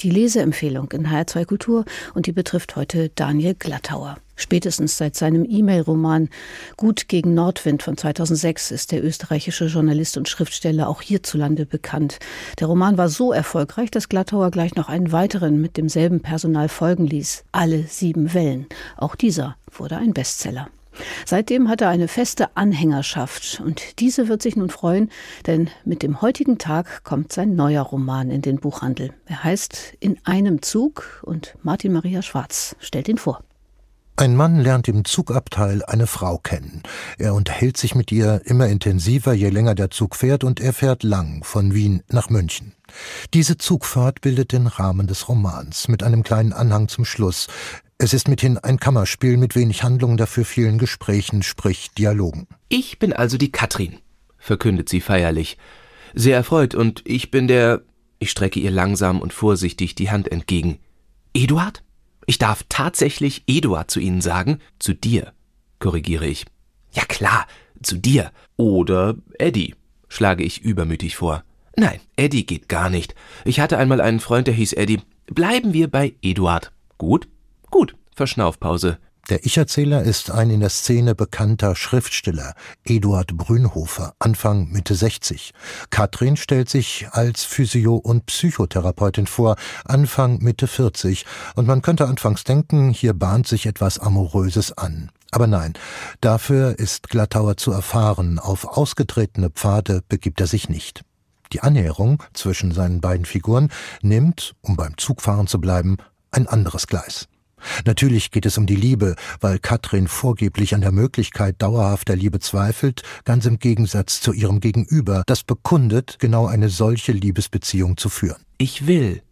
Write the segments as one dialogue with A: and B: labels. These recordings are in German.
A: Die Leseempfehlung in HR2 Kultur und die betrifft heute Daniel Glattauer. Spätestens seit seinem E-Mail-Roman Gut gegen Nordwind von 2006 ist der österreichische Journalist und Schriftsteller auch hierzulande bekannt. Der Roman war so erfolgreich, dass Glattauer gleich noch einen weiteren mit demselben Personal folgen ließ. Alle 7 Wellen. Auch dieser wurde ein Bestseller. Seitdem hat er eine feste Anhängerschaft und diese wird sich nun freuen, denn mit dem heutigen Tag kommt sein neuer Roman in den Buchhandel. Er heißt In einem Zug und Martin Maria Schwarz stellt ihn vor.
B: Ein Mann lernt im Zugabteil eine Frau kennen. Er unterhält sich mit ihr immer intensiver, je länger der Zug fährt, und er fährt lang von Wien nach München. Diese Zugfahrt bildet den Rahmen des Romans mit einem kleinen Anhang zum Schluss. Es ist mithin ein Kammerspiel mit wenig Handlung, dafür vielen Gesprächen, sprich Dialogen.
C: Ich bin also die Katrin, verkündet sie feierlich. Sehr erfreut, und ich bin der... Ich strecke ihr langsam und vorsichtig die Hand entgegen. Eduard? Ich darf tatsächlich Eduard zu Ihnen sagen? Zu dir, korrigiere ich. Ja klar, zu dir. Oder Eddie, schlage ich übermütig vor. Nein, Eddie geht gar nicht. Ich hatte einmal einen Freund, der hieß Eddie. Bleiben wir bei Eduard. Gut? Gut, Verschnaufpause.
B: Der Ich-Erzähler ist ein in der Szene bekannter Schriftsteller, Eduard Brünhofer, Anfang Mitte 60. Katrin stellt sich als Physio- und Psychotherapeutin vor, Anfang Mitte 40. Und man könnte anfangs denken, hier bahnt sich etwas Amoröses an. Aber nein, dafür ist Glattauer zu erfahren, auf ausgetretene Pfade begibt er sich nicht. Die Annäherung zwischen seinen beiden Figuren nimmt, um beim Zugfahren zu bleiben, ein anderes Gleis. Natürlich geht es um die Liebe, weil Katrin vorgeblich an der Möglichkeit dauerhafter Liebe zweifelt, ganz im Gegensatz zu ihrem Gegenüber, das bekundet, genau eine solche Liebesbeziehung zu führen.
C: Ich will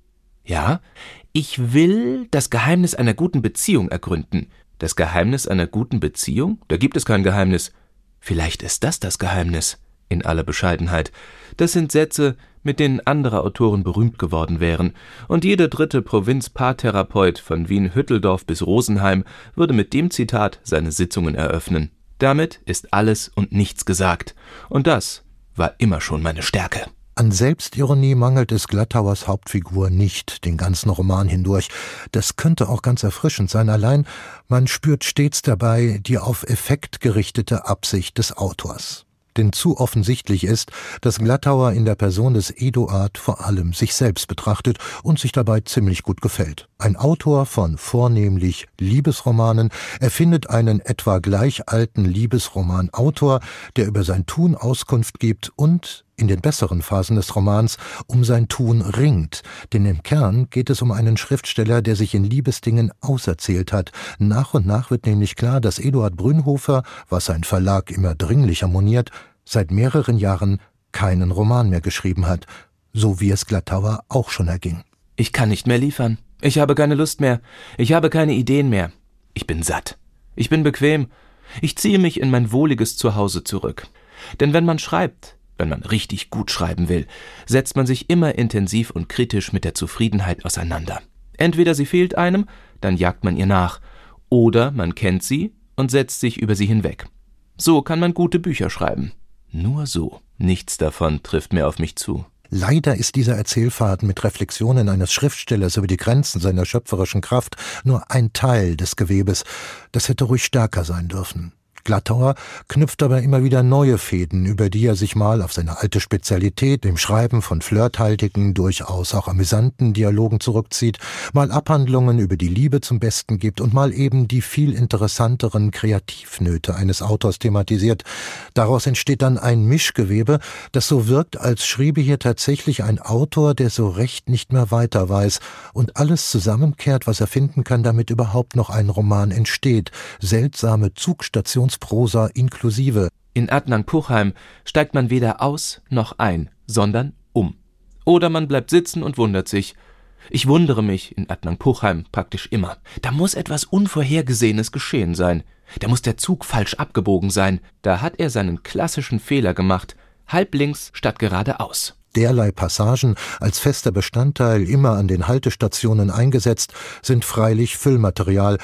C: das Geheimnis einer guten Beziehung ergründen. Das Geheimnis einer guten Beziehung? Da gibt es kein Geheimnis. Vielleicht ist das Geheimnis, in aller Bescheidenheit. Das sind Sätze, mit denen andere Autoren berühmt geworden wären, und jeder dritte Provinz-Paartherapeut von Wien-Hütteldorf bis Rosenheim würde mit dem Zitat seine Sitzungen eröffnen. Damit ist alles und nichts gesagt, und das war immer schon meine Stärke.
B: An Selbstironie mangelt es Glattauers Hauptfigur nicht, den ganzen Roman hindurch. Das könnte auch ganz erfrischend sein, allein man spürt stets dabei die auf Effekt gerichtete Absicht des Autors. Denn zu offensichtlich ist, dass Glattauer in der Person des Eduard vor allem sich selbst betrachtet und sich dabei ziemlich gut gefällt. Ein Autor von vornehmlich Liebesromanen erfindet einen etwa gleich alten Liebesromanautor, der über sein Tun Auskunft gibt und in den besseren Phasen des Romans um sein Tun ringt. Denn im Kern geht es um einen Schriftsteller, der sich in Liebesdingen auserzählt hat. Nach und nach wird nämlich klar, dass Eduard Brünhofer, was sein Verlag immer dringlicher moniert, seit mehreren Jahren keinen Roman mehr geschrieben hat, so wie es Glattauer auch schon erging.
C: Ich kann nicht mehr liefern. Ich habe keine Lust mehr. Ich habe keine Ideen mehr. Ich bin satt. Ich bin bequem. Ich ziehe mich in mein wohliges Zuhause zurück. Denn wenn man schreibt, wenn man richtig gut schreiben will, setzt man sich immer intensiv und kritisch mit der Zufriedenheit auseinander. Entweder sie fehlt einem, dann jagt man ihr nach, oder man kennt sie und setzt sich über sie hinweg. So kann man gute Bücher schreiben. Nur so. Nichts davon trifft mehr auf mich zu.
B: Leider ist dieser Erzählfaden mit Reflexionen eines Schriftstellers über die Grenzen seiner schöpferischen Kraft nur ein Teil des Gewebes. Das hätte ruhig stärker sein dürfen. Glattauer knüpft aber immer wieder neue Fäden, über die er sich mal auf seine alte Spezialität, dem Schreiben von flirthaltigen, durchaus auch amüsanten Dialogen zurückzieht, mal Abhandlungen über die Liebe zum Besten gibt und mal eben die viel interessanteren Kreativnöte eines Autors thematisiert. Daraus entsteht dann ein Mischgewebe, das so wirkt, als schriebe hier tatsächlich ein Autor, der so recht nicht mehr weiter weiß und alles zusammenkehrt, was er finden kann, damit überhaupt noch ein Roman entsteht. Seltsame Zugstationsprosa inklusive.
C: In Adnang-Puchheim steigt man weder aus noch ein, sondern um. Oder man bleibt sitzen und wundert sich. Ich wundere mich in Adnang-Puchheim praktisch immer. Da muss etwas Unvorhergesehenes geschehen sein. Da muss der Zug falsch abgebogen sein. Da hat er seinen klassischen Fehler gemacht. Halblinks statt geradeaus.
B: Derlei Passagen, als fester Bestandteil immer an den Haltestationen eingesetzt, sind freilich Füllmaterial.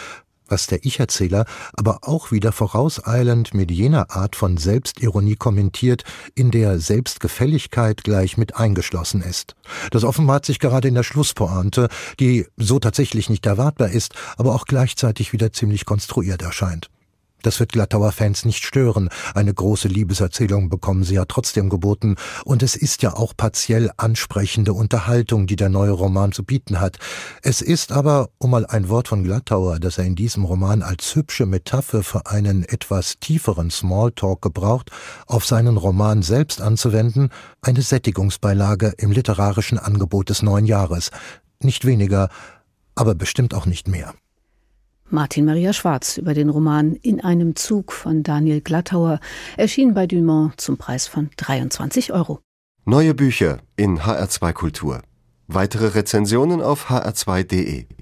B: was der Ich-Erzähler aber auch wieder vorauseilend mit jener Art von Selbstironie kommentiert, in der Selbstgefälligkeit gleich mit eingeschlossen ist. Das offenbart sich gerade in der Schlusspointe, die so tatsächlich nicht erwartbar ist, aber auch gleichzeitig wieder ziemlich konstruiert erscheint. Das wird Glattauer-Fans nicht stören. Eine große Liebeserzählung bekommen sie ja trotzdem geboten. Und es ist ja auch partiell ansprechende Unterhaltung, die der neue Roman zu bieten hat. Es ist aber, um mal ein Wort von Glattauer, das er in diesem Roman als hübsche Metapher für einen etwas tieferen Smalltalk gebraucht, auf seinen Roman selbst anzuwenden, eine Sättigungsbeilage im literarischen Angebot des neuen Jahres. Nicht weniger, aber bestimmt auch nicht mehr.
A: Martin Maria Schwarz über den Roman In einem Zug von Daniel Glattauer, erschien bei Dumont zum Preis von 23 €.
D: Neue Bücher in HR2 Kultur. Weitere Rezensionen auf hr2.de.